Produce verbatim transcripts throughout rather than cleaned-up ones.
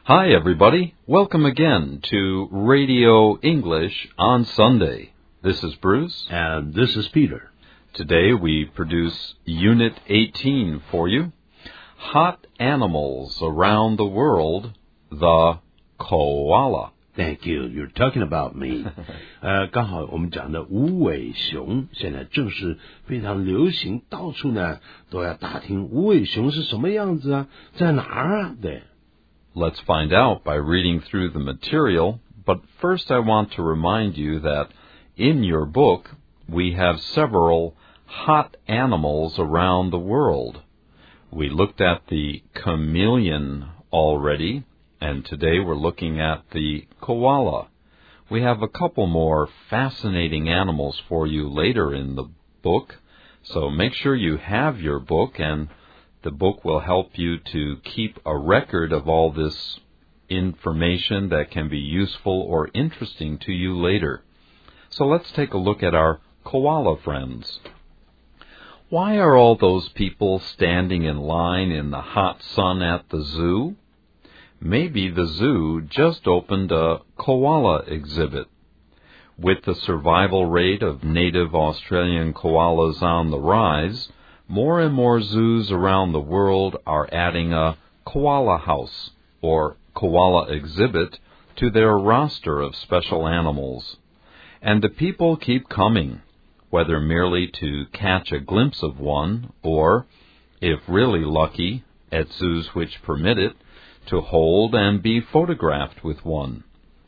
Hi, everybody. Welcome again to Radio English on Sunday. This is Bruce. And this is Peter. Today we produce Unit eighteen for you. Hot animals around the world, the koala. Thank you. You're talking about me. 呃，刚好我们讲的无尾熊，现在正是非常流行，到处呢都要打听无尾熊是什么样子啊，在哪儿啊？对。 Let's find out by reading through the material, but first I want to remind you that in your book we have several hot animals around the world. We looked at the chameleon already, and today we're looking at the koala. We have a couple more fascinating animals for you later in the book, so make sure you have your book, and the book will help you to keep a record of all this information that can be useful or interesting to you later. So let's take a look at our koala friends. Why are all those people standing in line in the hot sun at the zoo? Maybe the zoo just opened a koala exhibit. With the survival rate of native Australian koalas on the rise, more and more zoos around the world are adding a koala house or koala exhibit to their roster of special animals. And the people keep coming, whether merely to catch a glimpse of one or, if really lucky, at zoos which permit it, to hold and be photographed with one.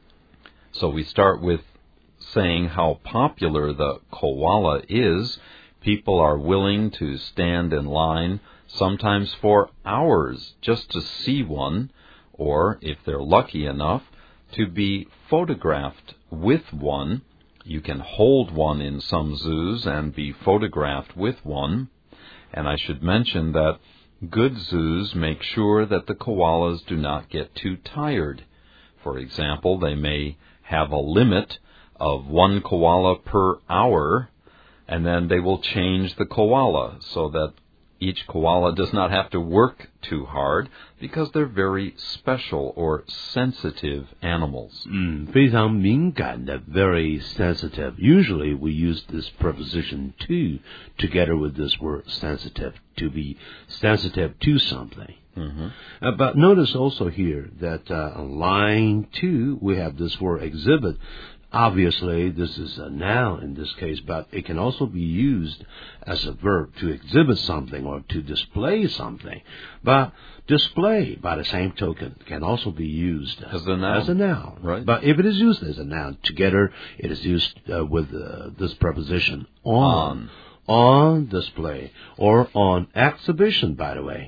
So we start with saying how popular the koala is. People are willing to stand in line, sometimes for hours, just to see one, or, if they're lucky enough, to be photographed with one. You can hold one in some zoos and be photographed with one. And I should mention that good zoos make sure that the koalas do not get too tired. For example, they may have a limit of one koala per hour, and then they will change the koala so that each koala does not have to work too hard because they're very special or sensitive animals. 嗯，非常敏感的 very sensitive. Usually we use this preposition to together with this word sensitive, to be sensitive to something. Mm-hmm. Uh, but notice also here that uh, on line two we have this word exhibit. Obviously, this is a noun in this case, but it can also be used as a verb to exhibit something or to display something. But display, by the same token, can also be used as a noun. As a noun. Right. But if it is used as a noun, together it is used uh, with uh, this preposition on. on. On display or on exhibition, by the way.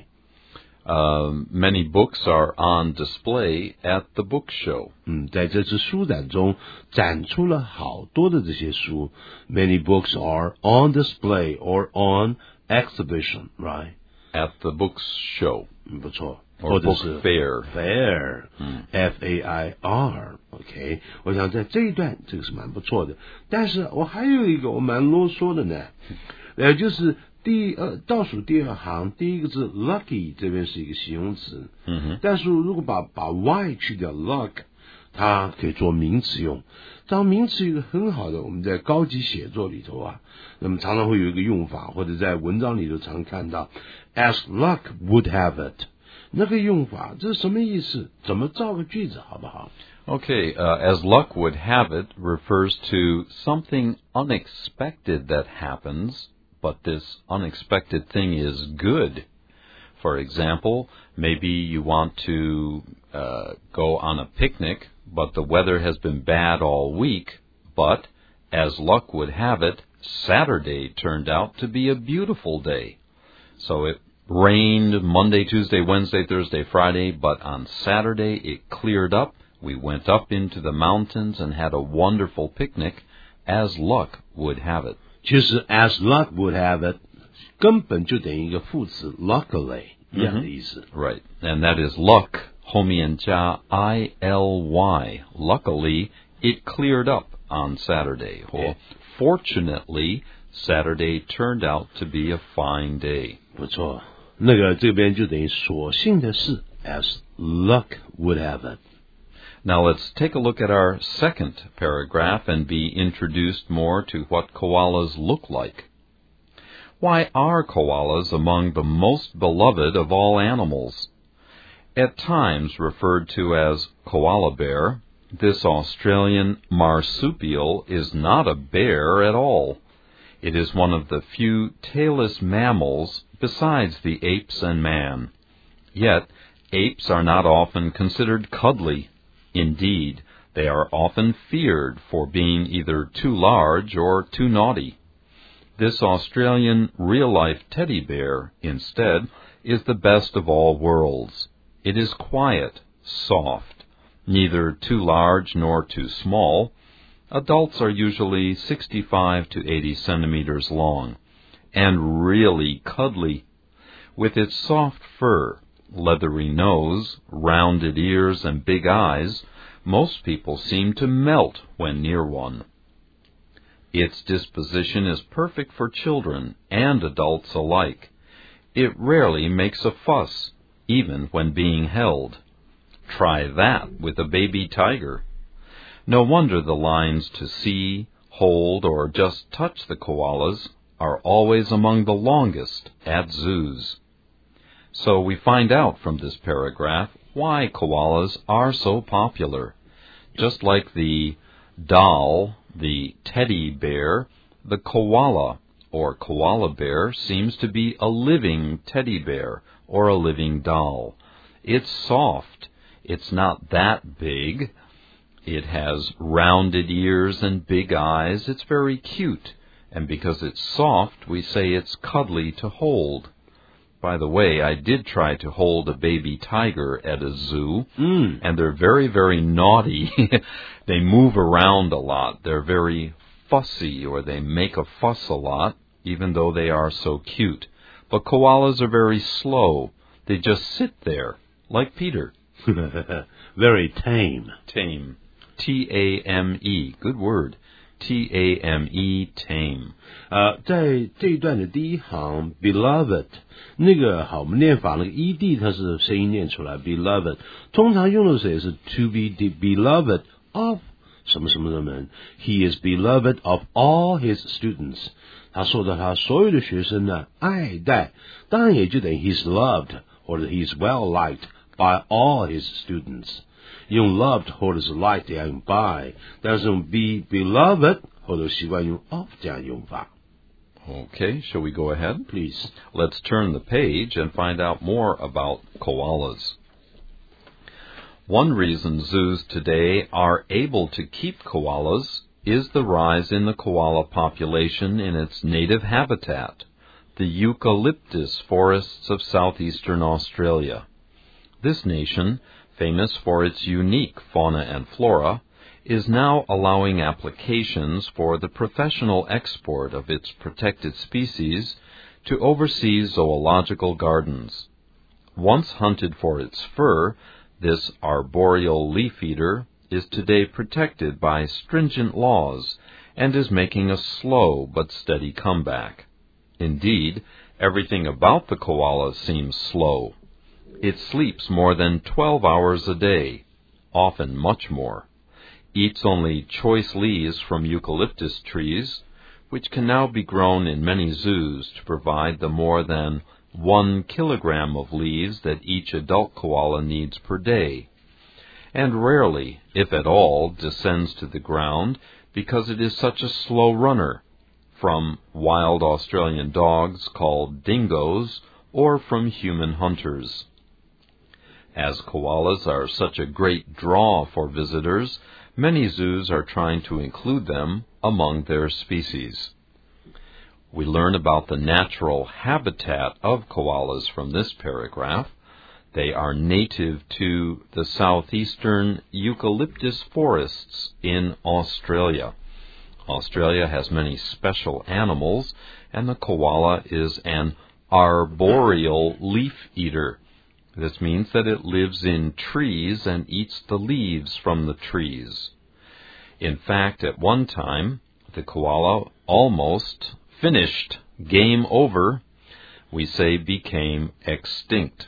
Um, many books are on display at the book show. 嗯，在这次书展中展出了好多的这些书。Many books are on display or on exhibition, right? At the book show. 嗯，不错。 Or book fair. Fair. 嗯 F A I R. OK. 我想在这一段这个是蛮不错的。但是我还有一个我蛮啰嗦的呢，呃，就是第呃倒数第二行第一个字 lucky 这边是一个形容词， 嗯哼， 但是如果把把 y 去掉 luck， 它可以做名词用。当名词一个很好的，我们在高级写作里头啊，那么常常会有一个用法，或者在文章里头常看到 as luck would have it， 那个用法这是什么意思？怎么造个句子好不好？ Okay, uh, as luck would have it refers to something unexpected that happens, but this unexpected thing is good. For example, maybe you want to uh, go on a picnic, but the weather has been bad all week, but as luck would have it, Saturday turned out to be a beautiful day. So it rained Monday, Tuesday, Wednesday, Thursday, Friday, but on Saturday it cleared up. We went up into the mountains and had a wonderful picnic, as luck would have it. 其实 as luck would have it 根本就等于一个副词 luckily 一样的意思。 Mm-hmm. Right, and that is luck, 后面加 I L Y. Luckily, it cleared up on Saturday. Or fortunately, Saturday turned out to be a fine day. 不错，那个这边就等于所幸的是 as luck would have it. Now let's take a look at our second paragraph and be introduced more to what koalas look like. Why are koalas among the most beloved of all animals? At times referred to as koala bear, this Australian marsupial is not a bear at all. It is one of the few tailless mammals besides the apes and man. Yet, apes are not often considered cuddly. Indeed, they are often feared for being either too large or too naughty. This Australian real-life teddy bear, instead, is the best of all worlds. It is quiet, soft, neither too large nor too small. Adults are usually sixty-five to eighty centimeters long, and really cuddly. With its soft fur, leathery nose, rounded ears, and big eyes, most people seem to melt when near one. Its disposition is perfect for children and adults alike. It rarely makes a fuss, even when being held. Try that with a baby tiger. No wonder the lines to see, hold, or just touch the koalas are always among the longest at zoos. So we find out from this paragraph why koalas are so popular. Just like the doll, the teddy bear, the koala or koala bear seems to be a living teddy bear or a living doll. It's soft. It's not that big. It has rounded ears and big eyes. It's very cute. And because it's soft, we say it's cuddly to hold. By the way, I did try to hold a baby tiger at a zoo, mm. and they're very, very naughty. They move around a lot. They're very fussy, or they make a fuss a lot, even though they are so cute. But koalas are very slow. They just sit there, like Peter. Very tame. Tame. T A M E. Good word. T A M E, tame. 呃，在这一段的第一行 beloved 那个好，我们念法那个 ed 它是声音念出来 beloved， 通常用的时候也是 to be the beloved of 什么什么什么人 ，he is beloved of all his students， 他受到他所有的学生呢爱戴，当然也就等于 he's loved 或者 he's well liked by all his students。用 loved 或者是 like 这样用 by， 但是用 be beloved 或者习惯用 of 这样用法。 Okay, shall we go ahead? Please. Let's turn the page and find out more about koalas. One reason zoos today are able to keep koalas is the rise in the koala population in its native habitat, the eucalyptus forests of southeastern Australia. This nation, famous for its unique fauna and flora, is now allowing applications for the professional export of its protected species to overseas zoological gardens. Once hunted for its fur, this arboreal leaf-eater is today protected by stringent laws and is making a slow but steady comeback. Indeed, everything about the koala seems slow. It sleeps more than twelve hours a day, often much more, eats only choice leaves from eucalyptus trees, which can now be grown in many zoos to provide the more than one kilogram of leaves that each adult koala needs per day, and rarely, if at all, descends to the ground because it is such a slow runner, from wild Australian dogs called dingoes or from human hunters. As koalas are such a great draw for visitors, many zoos are trying to include them among their species. We learn about the natural habitat of koalas from this paragraph. They are native to the southeastern eucalyptus forests in Australia. Australia has many special animals, and the koala is an arboreal leaf-eater. This means that it lives in trees and eats the leaves from the trees. In fact, at one time, the koala almost finished, game over, we say became extinct.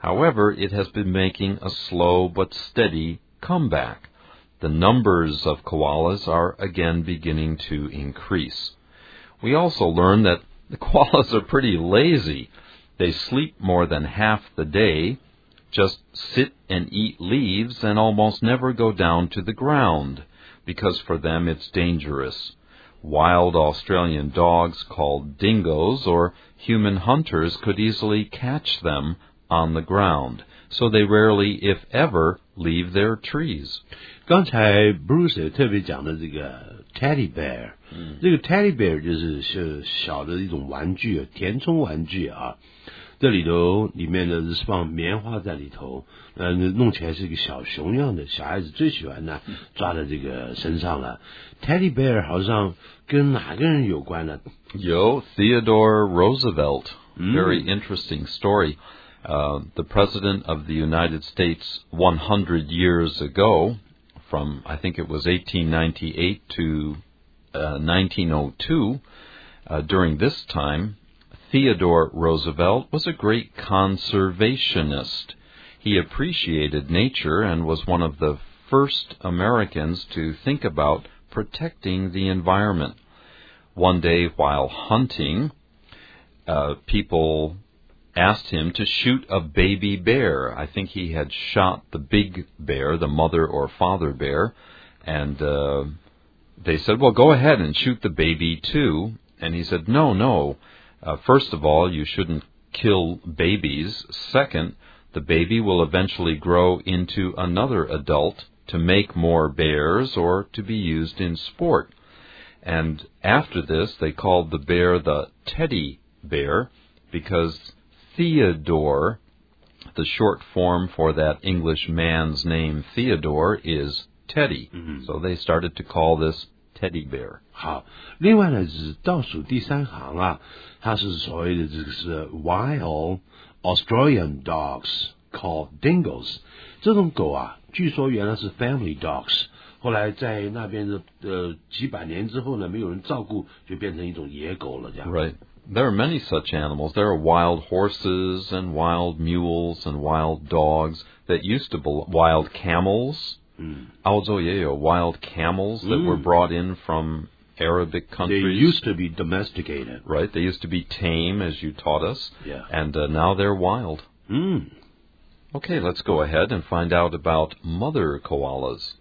However, it has been making a slow but steady comeback. The numbers of koalas are again beginning to increase. We also learn that the koalas are pretty lazy. They sleep more than half the day, just sit and eat leaves, and almost never go down to the ground, because for them it's dangerous. Wild Australian dogs called dingoes or human hunters could easily catch them on the ground, so they rarely, if ever, leave their trees. 刚才 Bruce 也特别讲的这个 teddy bear，、嗯、这个 teddy bear 就是是小的一种玩具，填充玩具啊。这里头里面呢是放棉花在里头，呃，弄起来是一个小熊样的，小孩子最喜欢呢，抓在这个身上了。Teddy bear 好像跟哪个人有关呢？ 有 Theodore Roosevelt. Mm. Very interesting story. Uh, the president of the United States one hundred years ago, from I think it was eighteen ninety-eight to uh, nineteen oh two, uh, during this time, Theodore Roosevelt was a great conservationist. He appreciated nature and was one of the first Americans to think about protecting the environment. One day while hunting, uh, people asked him to shoot a baby bear. I think he had shot the big bear, the mother or father bear, and uh, they said, well, go ahead and shoot the baby too. And he said, no, no. Uh, first of all, you shouldn't kill babies. Second, the baby will eventually grow into another adult to make more bears or to be used in sport. And after this, they called the bear the teddy bear because Theodore, the short form for that English man's name Theodore, is Teddy. Mm-hmm. So they started to call this teddy bear. 好，另外呢是倒数第三行啊，它是所谓的这个是 wild Australian dogs called dingoes。这种狗啊，据说原来是 family dogs， 后来在那边的呃几百年之后呢，没有人照顾，就变成一种野狗了，这样。 Right. There are many such animals. There are wild horses and wild mules and wild dogs that used to be wild camels. 嗯， 澳洲也有 wild camels that、mm. were brought in from Arabic countries. They used to be domesticated. Right. They used to be tame, as you taught us. Yeah. And uh, now they're wild. Mm. Okay, let's go ahead and find out about mother koalas.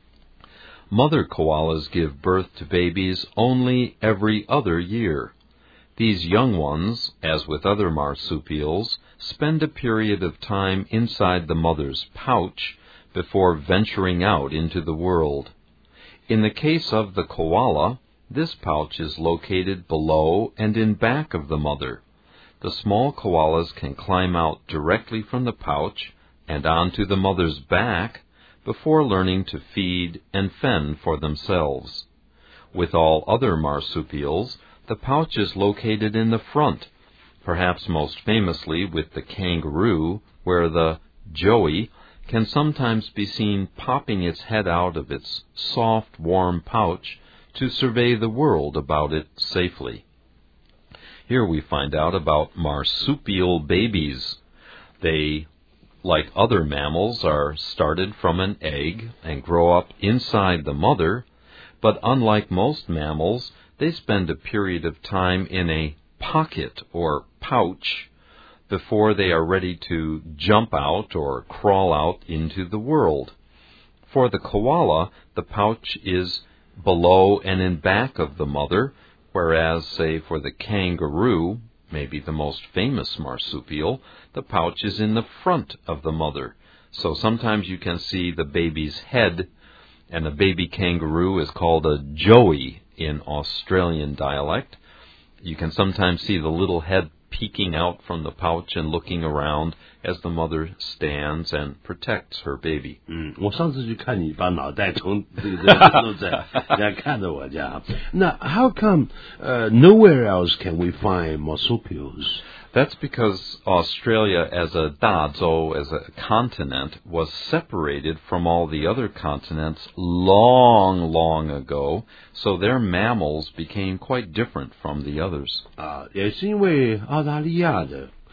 Mother koalas give birth to babies only every other year. These young ones, as with other marsupials, spend a period of time inside the mother's pouch before venturing out into the world. In the case of the koala, this pouch is located below and in back of the mother. The small koalas can climb out directly from the pouch and onto the mother's back before learning to feed and fend for themselves. With all other marsupials, the pouch is located in the front, perhaps most famously with the kangaroo, where the joey can sometimes be seen popping its head out of its soft, warm pouch to survey the world about it safely. Here we find out about marsupial babies. They, like other mammals, are started from an egg and grow up inside the mother, but unlike most mammals, they spend a period of time in a pocket or pouch before they are ready to jump out or crawl out into the world. For the koala, the pouch is below and in back of the mother, whereas, say, for the kangaroo, maybe the most famous marsupial, the pouch is in the front of the mother. So sometimes you can see the baby's head, and a baby kangaroo is called a joey in Australian dialect. You can sometimes see the little head peeking out from the pouch and looking around as the mother stands and protects her baby. 嗯，我上次去看你把脑袋从这个这个都在这样看着我这样。那 how come uh, nowhere else can we find marsupials? That's because Australia as a 大洲, as a continent, was separated from all the other continents long, long ago, so their mammals became quite different from the others. 啊，也是因为澳大利亚的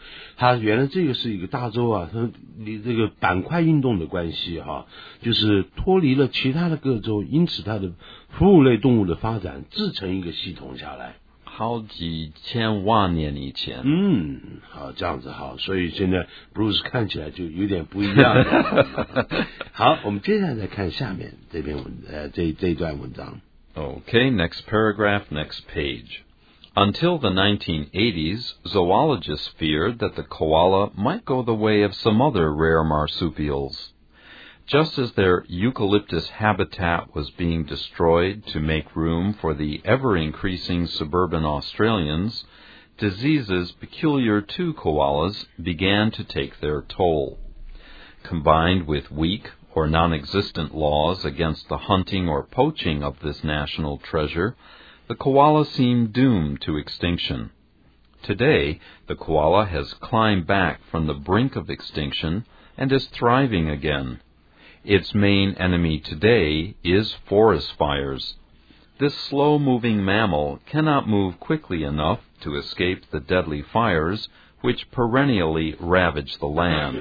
它原来这个是一个大洲啊，它你这个板块运动的关系哈，就是脱离了其他的各州，因此它的哺乳类动物的发展自成一个系统下来。 好几千万年以前。 嗯，好，这样子好，所以现在 Bruce 看起来就有点不一样了。好，我们接下来再看下面这篇文呃这这一段文章。 Okay, next paragraph, next page. Until the nineteen eighties, zoologists feared that the koala might go the way of some other rare marsupials. Just as their eucalyptus habitat was being destroyed to make room for the ever-increasing suburban Australians, diseases peculiar to koalas began to take their toll. Combined with weak or non-existent laws against the hunting or poaching of this national treasure, the koala seemed doomed to extinction. Today, the koala has climbed back from the brink of extinction and is thriving again. Its main enemy today is forest fires. This slow-moving mammal cannot move quickly enough to escape the deadly fires which perennially ravage the land.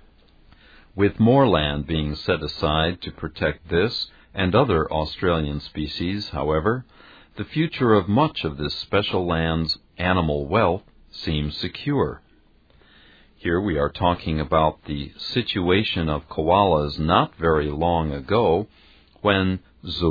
With more land being set aside to protect this and other Australian species, however, the future of much of this special land's animal wealth seems secure. Here we are talking about the situation of koalas not very long ago when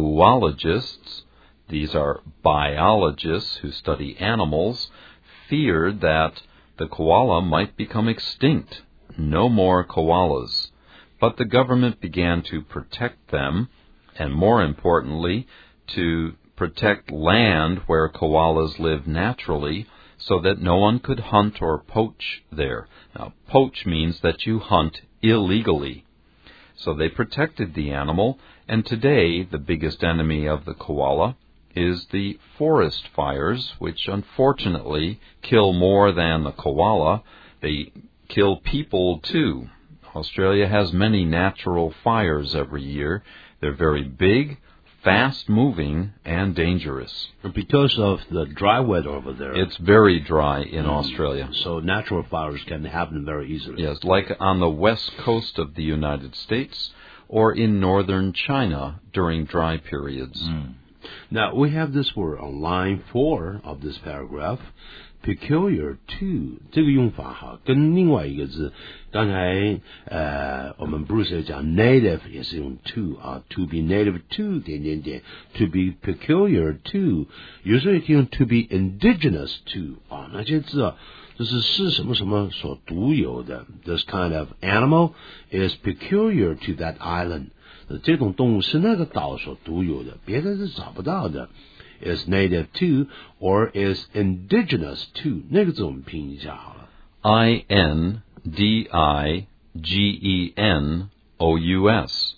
zoologists, these are biologists who study animals, feared that the koala might become extinct. No more koalas. But the government began to protect them, and more importantly, to protect land where koalas live naturally, so that no one could hunt or poach there. Now, poach means that you hunt illegally. So they protected the animal, and today the biggest enemy of the koala is the forest fires, which unfortunately kill more than the koala. They kill people too. Australia has many natural fires every year. They're very big, fast-moving, and dangerous. Because of the dry weather over there. It's very dry in mm. Australia. So natural fires can happen very easily. Yes, like on the west coast of the United States or in northern China during dry periods. Mm. Now, we have this word on line four of this paragraph. Peculiar to 这个用法哈，跟另外一个字，刚才呃我们 Bruce 也讲 native 也是用 to 啊 ，to be native to 点点点 ，to be peculiar to， 有时候也可以用 to be indigenous to 啊，那些字啊，就是是什么什么所独有的。This kind of animal is peculiar to that island。这种动物是那个岛所独有的，别的是找不到的。Is native to or is indigenous to 那个字我们拼一下好了 I N D I G E N O U S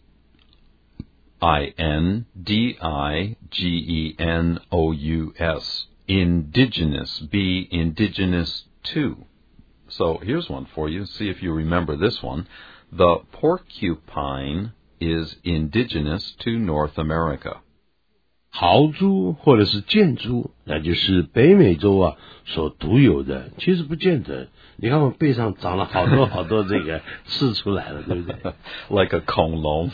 I N D I G E N O U S Indigenous, be indigenous to. So here's one for you. See if you remember this one. The porcupine is indigenous to North America. 豪猪或者是箭猪，那就是北美洲啊所独有的。其实不见得，你看我背上长了好多好多这个刺出来了，对不对？ Like a 恐龙。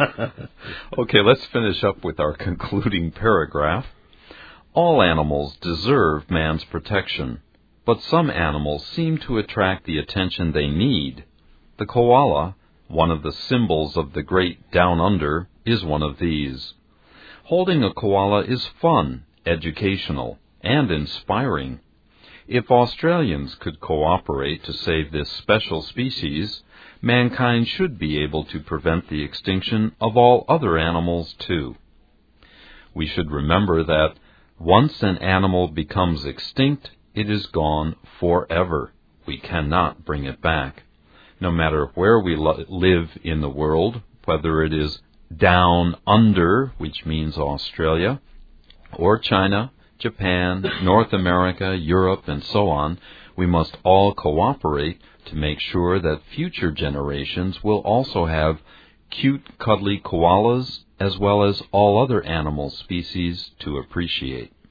Okay, let's finish up with our concluding paragraph. All animals deserve man's protection, but some animals seem to attract the attention they need. The koala, one of the symbols of the great Down Under, is one of these. Holding a koala is fun, educational, and inspiring. If Australians could cooperate to save this special species, mankind should be able to prevent the extinction of all other animals too. We should remember that once an animal becomes extinct, it is gone forever. We cannot bring it back. No matter where we lo- live in the world, whether it is down under, which means Australia, or China, Japan, North America, Europe, and so on, we must all cooperate to make sure that future generations will also have cute, cuddly koalas as well as all other animal species to appreciate.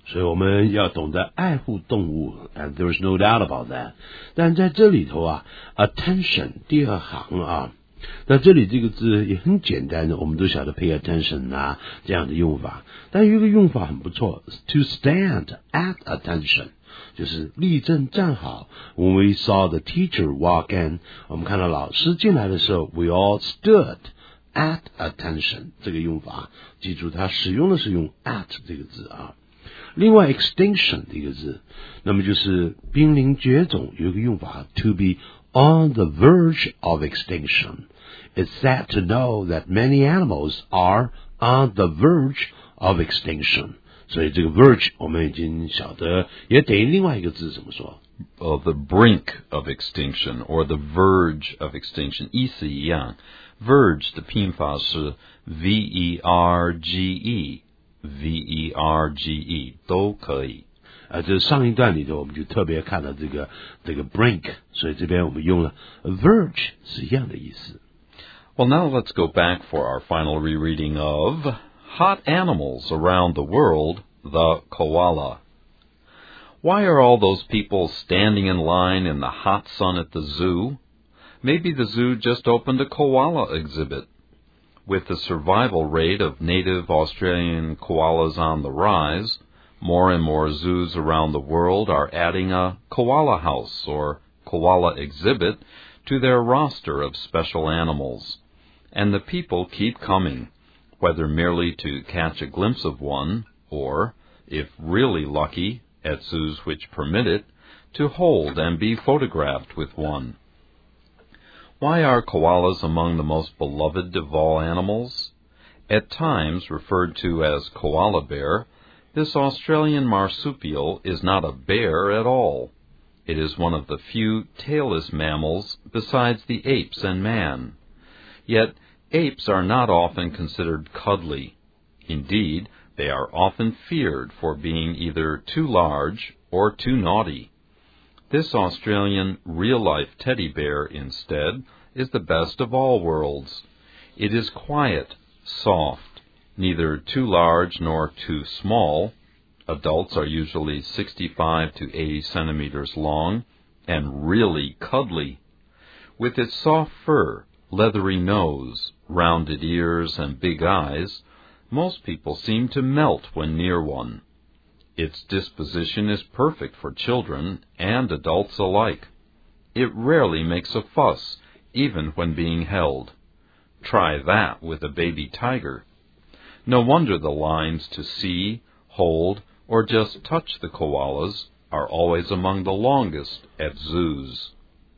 所以我们要懂得爱护动物 ，and there's no doubt about that。但在这里头啊 ，attention 第二行啊，那这里这个字也很简单的，我们都晓得 pay attention 啊这样的用法。但有一个用法很不错 ，to stand at attention， 就是立正站好。When we saw the teacher walk in， 我们看到老师进来的时候 ，we all stood。at attention 这个用法，记住它使用的是用 at 这个字啊。另外 extinction 这个字，那么就是濒临绝种，有一个用法 to be on the verge of extinction. It's sad to know that many animals are on the verge of extinction. 所以这个 verge 我们已经晓得，也等于另外一个字怎么说 ？Uh, the brink of extinction or the verge of extinction 意思一样。Verge 的拼法是 V E R G E，V E R G E 都可以。 啊，这上一段里头我们就特别看到这个这个 brink， 所以这边我们用了 verge 是一样的意思。 Well, now let's go back for our final rereading of Hot Animals Around the World, the Koala. Why are all those people standing in line in the hot sun at the zoo? Maybe the zoo just opened a koala exhibit. With the survival rate of native Australian koalas on the rise, more and more zoos around the world are adding a koala house or koala exhibit to their roster of special animals. And the people keep coming, whether merely to catch a glimpse of one, or, if really lucky, at zoos which permit it, to hold and be photographed with one. Why are koalas among the most beloved of all animals? At times referred to as koala bear, this Australian marsupial is not a bear at all. It is one of the few tailless mammals besides the apes and man. Yet, apes are not often considered cuddly. Indeed, they are often feared for being either too large or too naughty. This Australian real-life teddy bear, instead, is the best of all worlds. It is quiet, soft, neither too large nor too small. Adults are usually sixty-five to eighty centimeters long, and really cuddly. With its soft fur, leathery nose, rounded ears, and big eyes, most people seem to melt when near one. Its disposition is perfect for children and adults alike. It rarely makes a fuss, even when being held. Try that with a baby tiger. No wonder the lines to see, hold, or just touch the koalas are always among the longest at zoos.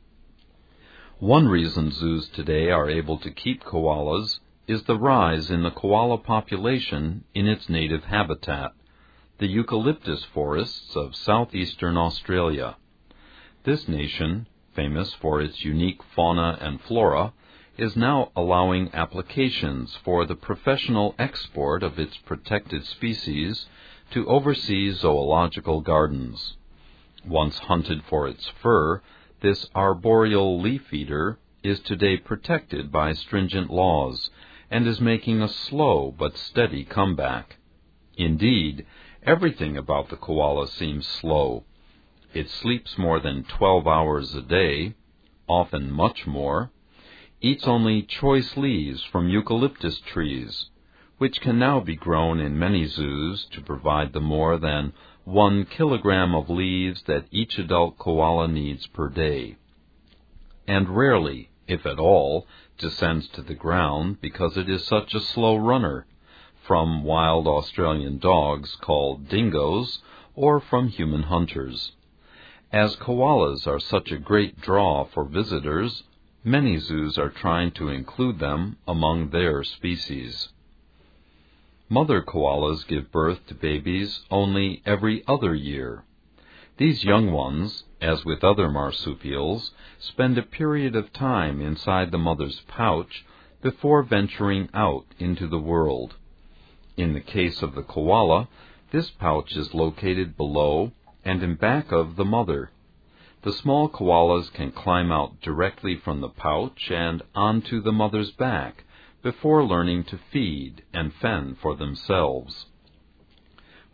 One reason zoos today are able to keep koalas is the rise in the koala population in its native habitat, the eucalyptus forests of southeastern Australia. This nation, famous for its unique fauna and flora, is now allowing applications for the professional export of its protected species to overseas zoological gardens. Once hunted for its fur, this arboreal leaf eater is today protected by stringent laws and is making a slow but steady comeback. Indeed, everything about the koala seems slow. It sleeps more than twelve hours a day, often much more, eats only choice leaves from eucalyptus trees, which can now be grown in many zoos to provide the more than one kilogram of leaves that each adult koala needs per day, and rarely, if at all, descends to the ground because it is such a slow runner, from wild Australian dogs called dingoes or from human hunters. As koalas are such a great draw for visitors, many zoos are trying to include them among their species. Mother koalas give birth to babies only every other year. These young ones, as with other marsupials, spend a period of time inside the mother's pouch before venturing out into the world. In the case of the koala, this pouch is located below and in back of the mother. The small koalas can climb out directly from the pouch and onto the mother's back before learning to feed and fend for themselves.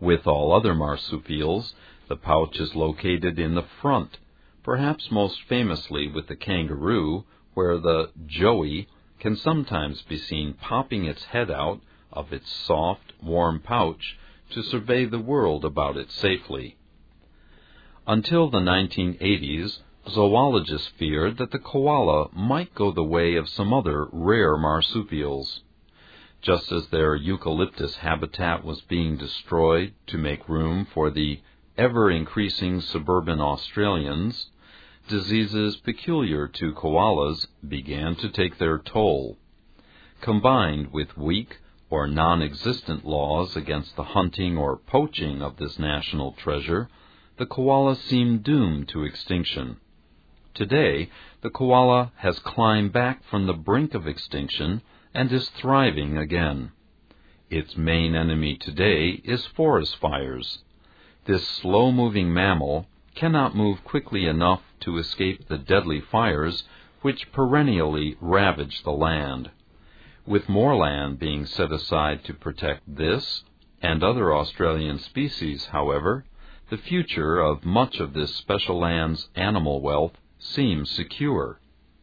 With all other marsupials, the pouch is located in the front, perhaps most famously with the kangaroo, where the joey can sometimes be seen popping its head out of its soft, warm pouch to survey the world about it safely. Until the nineteen eighties, zoologists feared that the koala might go the way of some other rare marsupials. Just as their eucalyptus habitat was being destroyed to make room for the ever-increasing suburban Australians, diseases peculiar to koalas began to take their toll. Combined with weak or non-existent laws against the hunting or poaching of this national treasure, the koala seemed doomed to extinction. Today, the koala has climbed back from the brink of extinction and is thriving again. Its main enemy today is forest fires. This slow-moving mammal cannot move quickly enough to escape the deadly fires which perennially ravage the land. With more land being set aside to protect this and other Australian species, however, the future of much of this special land's animal wealth seems secure.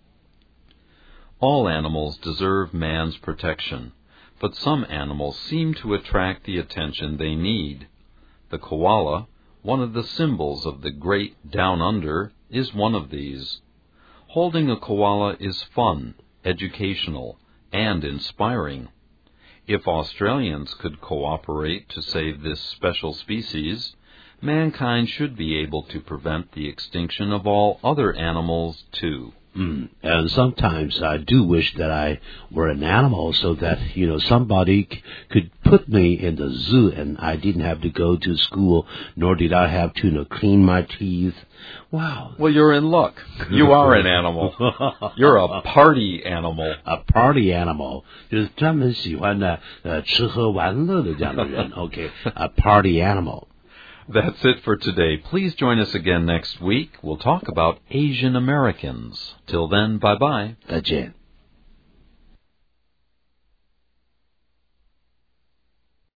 All animals deserve man's protection, but some animals seem to attract the attention they need. The koala, one of the symbols of the great Down Under, is one of these. Holding a koala is fun, educational, and inspiring. If Australians could cooperate to save this special species, mankind should be able to prevent the extinction of all other animals, too. Mm. And sometimes I do wish that I were an animal so that, you know, somebody c- could put me in the zoo and I didn't have to go to school, nor did I have to, you know, clean my teeth. Wow. Well, you're in luck. You are an animal. You're a party animal. A party animal. 就是专门喜欢呢，呃，吃喝玩乐的这样的人。Okay, a party animal. That's it for today. Please join us again next week. We'll talk about Asian Americans. Till then, bye-bye. 再见。